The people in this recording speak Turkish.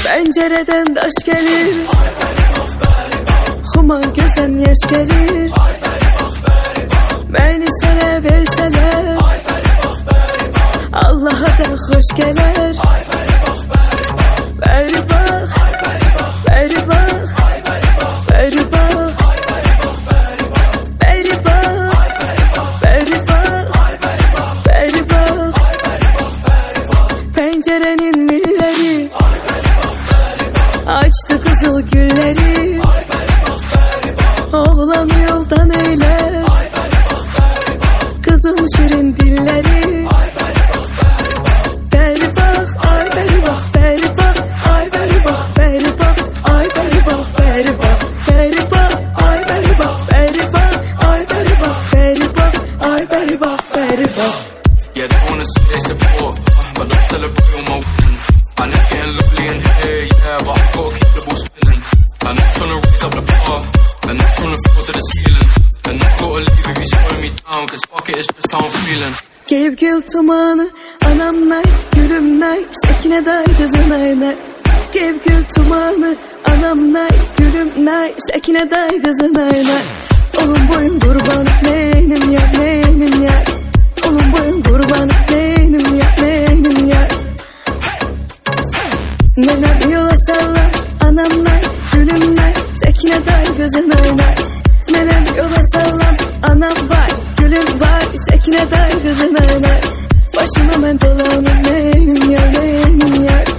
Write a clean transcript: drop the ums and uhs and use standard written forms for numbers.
Pencereden taş gelir, Huma gözden yaş gelir. Beni sana verseler, Allah'a da hoş gelir. Beri bak, beri bak, beri bak, beri bak, beri bak, beri bak. Pencerenin milleri açtı kızıl gülleri. Oğlan yoldan eyler kızıl şirin dilleri. Beri bak, ay beri bak, beri bak, ay beri bak, beri bak, ay beri bak, beri bak, beri bak, ay beri bak, beri bak, ay beri bak, beri bak, ay beri bak, beri bak. Yeah, they wanna see they support, but don't celebrate all my wins. I know getting lovely in here, yeah, but I gotta keep the ball spinning. I'm not tryna raise up the bar, and not tryna fall to the ceiling. And I gotta leave if you slowing me down, cause fuck it, it's just how I'm feeling. Gevgül tumanı, anam nay, gülüm nay, Sekine day kızın ay nay. Gevgül tumanı, anam nay, gülüm nay, Sekine day kızın ay nay. Oğlum boyun kurban, neynim ya, neynim ya. Oğlum boyun kurban, neynim ya, neynim ya. Nenem yola salla, anam nay, gülüm nay, Sekine day kızın ay nay. Nenem yola sallam, anam vay, gülüm vay, Sekine day kızın ay nay. Başıma ben dolanım, neynim ya, neynim ya.